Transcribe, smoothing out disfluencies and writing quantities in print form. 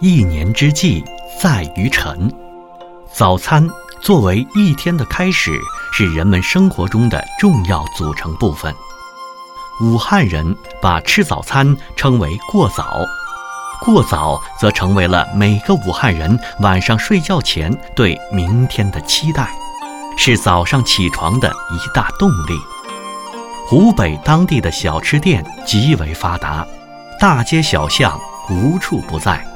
一年之计在于晨。早餐作为一天的开始，是人们生活中的重要组成部分。武汉人把吃早餐称为过早，过早则成为了每个武汉人晚上睡觉前对明天的期待，是早上起床的一大动力。湖北当地的小吃店极为发达，大街小巷无处不在。